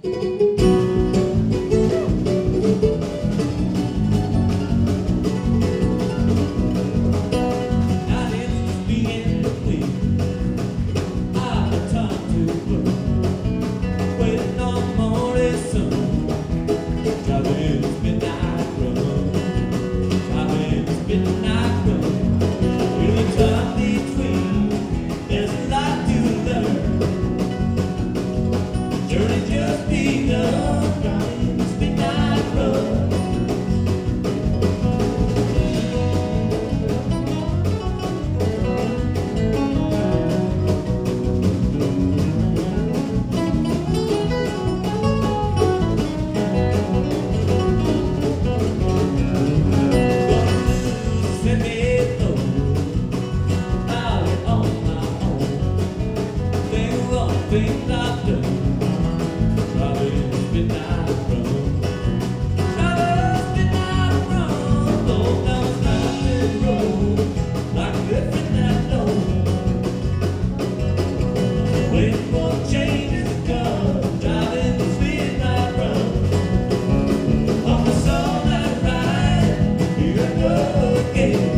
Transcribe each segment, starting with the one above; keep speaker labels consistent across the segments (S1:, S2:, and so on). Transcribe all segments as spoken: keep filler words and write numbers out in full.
S1: Things I've done, driving this midnight run, driving this midnight run, going down a mountain road, like a griffin that knows, waiting for changes to come, driving this midnight run, on the soul that ride, here I go again.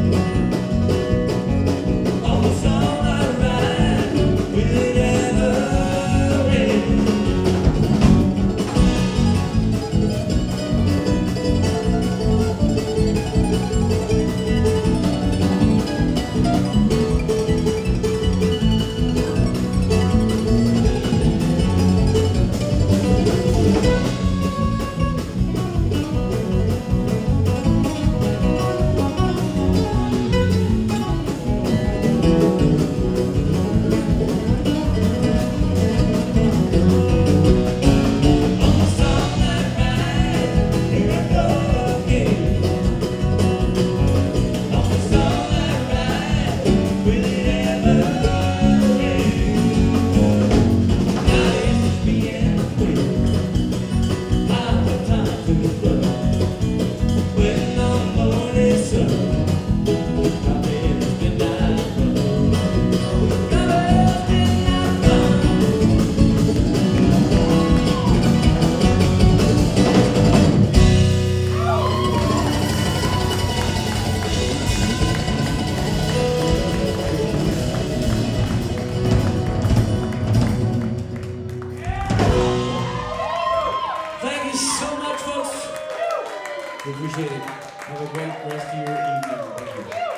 S1: We appreciate it. Have a great rest of your evening. Thank you.